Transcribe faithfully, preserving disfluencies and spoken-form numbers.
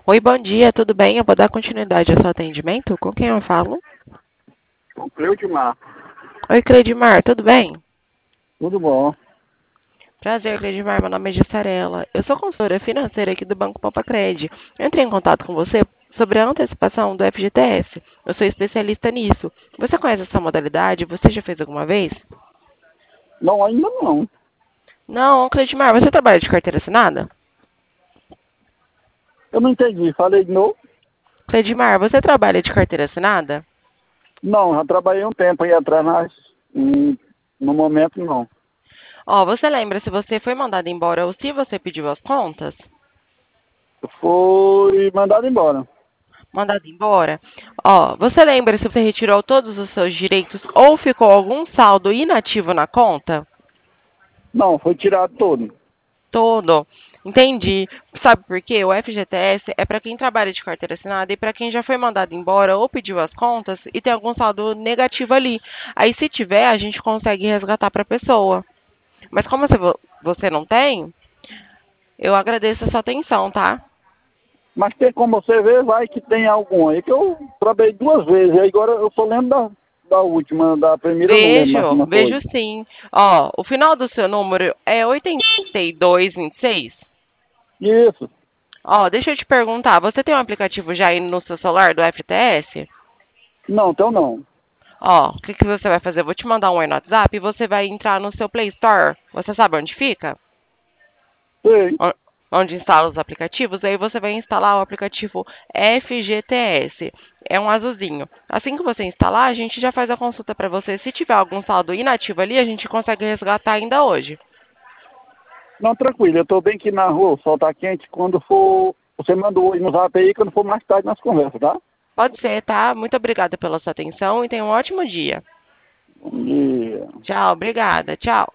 Oi, bom dia, tudo bem? Eu vou dar continuidade ao seu atendimento. Com quem eu falo? O Cleudimar. Oi, Cleidmar, tudo bem? Tudo bom? Prazer, Cleidmar, meu nome é Gissarela. Eu sou consultora financeira aqui do Banco Pampacred. Eu entrei em contato com você sobre a antecipação do F G T S. Eu sou especialista nisso. Você conhece essa modalidade? Você já fez alguma vez? Não, ainda não. Não, Cleidmar, você trabalha de carteira assinada? Eu não entendi. Falei de novo? Cleidmar, você trabalha de carteira assinada? Não, já trabalhei um tempo aí atrás, mas hum, no momento não. Ó, você lembra se você foi mandado embora ou se você pediu as contas? Foi mandado embora. Mandado embora. Ó, você lembra se você retirou todos os seus direitos ou ficou algum saldo inativo na conta? Não, foi tirado todo. Todo. Entendi. Sabe por quê? O F G T S é para quem trabalha de carteira assinada e para quem já foi mandado embora ou pediu as contas e tem algum saldo negativo ali. Aí, se tiver, a gente consegue resgatar para a pessoa. Mas como você vo- você não tem, eu agradeço a sua atenção, tá? Mas tem como você ver, vai que tem algum aí, que eu trabalhei duas vezes. Aí agora eu só lembro da, da última, da primeira eu não lembro mais Vejo, como foi. vejo sim. Ó, o final do seu número é oitenta e dois vinte e seis. Isso. Ó, deixa eu te perguntar, você tem um aplicativo já aí no seu celular do F T S? Não, então não. Ó, o que, que você vai fazer? Eu vou te mandar um oi no WhatsApp e você vai entrar no seu Play Store. Você sabe onde fica? Sei. O- Onde instala os aplicativos? Aí você vai instalar o aplicativo F G T S. É um azulzinho. Assim que você instalar, a gente já faz a consulta para você. Se tiver algum saldo inativo ali, a gente consegue resgatar ainda hoje. Não, tranquilo. Eu tô bem aqui na rua, o sol tá quente. Quando for, você manda o oi no zap aí, quando for mais tarde nas conversas, tá? Pode ser, tá? Muito obrigada pela sua atenção e tenha um ótimo dia. E Tchau, obrigada. Tchau.